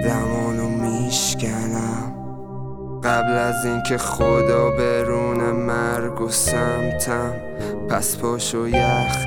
دمانو میشکنم قبل از اینکه خدا برونه مرگ و سمتم. پس پاشو یخ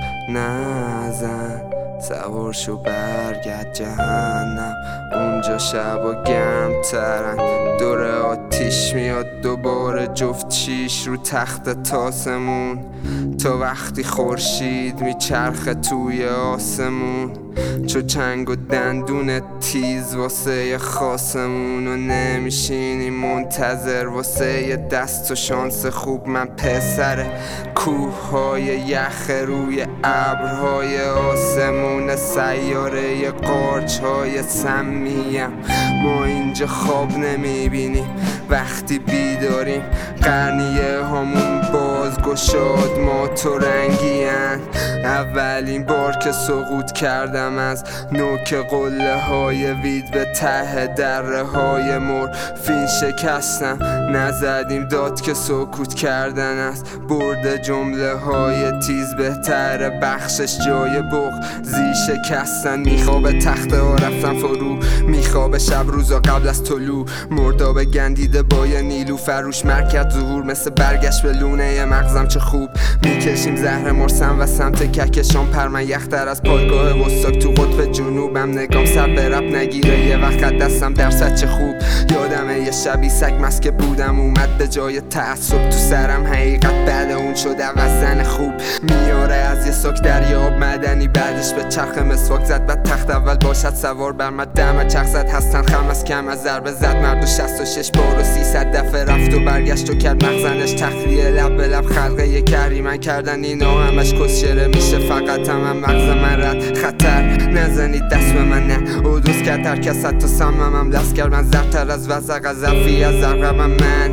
نزن، سوار شو برگرد جهنم. اونجا شبا گرم ترن، دور آتیش میاد دوباره جفت شیش رو تخت تاسمون. تا وقتی خورشید میچرخه توی آسمون، چو چنگ و دندون تیز واسه خاصمون. و نمیشینی منتظر واسه یه دست و شانس خوب. من پسر کوههای یخ روی ابرهای آسمون، سیاره قارچهای سمیم. ما اینجا خواب نمیبینیم وقتی بیداریم، قرنیه همون باز گشاد ما تو رنگین. اولین بار که سقوط کردم از نوک قله های وید به ته دره های مورفین شکستم. نزدیم داد که سکوت کردن است برد جمله های تیز. بهتر بخشش جای بغضی شکستن. میخواب تخت ها رفتن فرو، میخواب شب روزا قبل از طلوع. مرداب گندیده با یه نیلو فروش مرکز ظهور، مثل برگشت به لونه مغزم. چه خوب میکشیم زهر مرسم و سمت کهکشان پرمن. یختر از پایگاه وستاک تو قطب جنوبم. نگام سر به رب نگیره یه وقت دستم درصد. چه خوب یادمه یه شبی سگ مست که بودم اومد به جای تعصب تو سرم. حقیقت بعد اون شده و زن خوب میاره از یه ساک دریاب مدنی. بعدش به چرخ مسواک زد، بعد تخت اول باشد سوار بر من. دم چرخ زد هستن خم از کم از ضربه زد مرد و 66 بار و 300 دفعه رفت و برگشت و کرد مخزنش تخلیه. لب به لب خلقه یه کریمن کردن اینا همش کسشره میشه. فقط هم مغز من رد خطر نزنید دست به من نه. او دوست کرد هر کس حتی سممم لست کرد. من زرتر از وزق از ظرفی از زرقم من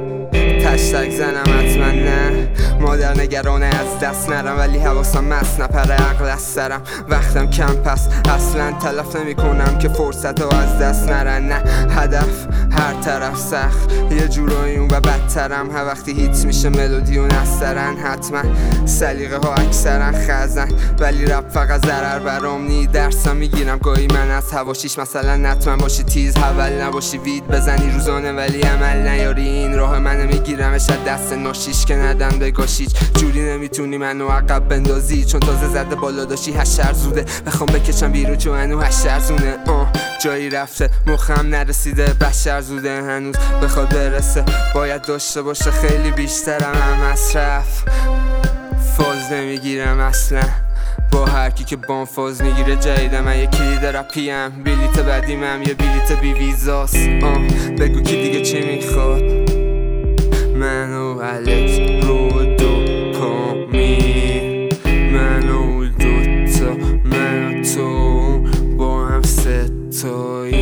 تشتک زنم حتما نه. مادر نگرانه از دست نرم ولی حواسم مست نپره عقل از سرم. وقتم کم پس اصلا تلف نمی کنم که فرصت ها از دست نرن. نه هدف هر طرف سخت یه جورایی اون و بدترم. هر وقتی هیت میشه ملودی و نسترن حتما سلیقه ها اکثرا خزن. ولی رپ فقط ضرر برام نی درسم میگیرم گاهی من از هواشیش. مثلا نتمن باشی تیز حول نباشی وید بزنی روزانه ولی عمل نیاری. این راه من میگیرمش از دست ناشیش که ندن بگاشیچ. جوری نمیتونی منو عقب بندازی چون تازه زده بالا داشتی هشر زوده. بخوام بکشم بیرون چون هنو هشر زونه. جایی رفته مخم نرسیده بشر زوده هنوز بخواد برسه. باید داشته باشه خیلی بیشترم هم مصرف. فاز نمیگیرم اصلا با هرکی که بام فاز میگیره جدیده. من یه کلید رپیم بلیت بعدیمم یه بلیت بی ویزاست. بگو کی دیگه چی میخواد. من و الکس رو دوپامین، من و دوتا من و تو با هم ستایی.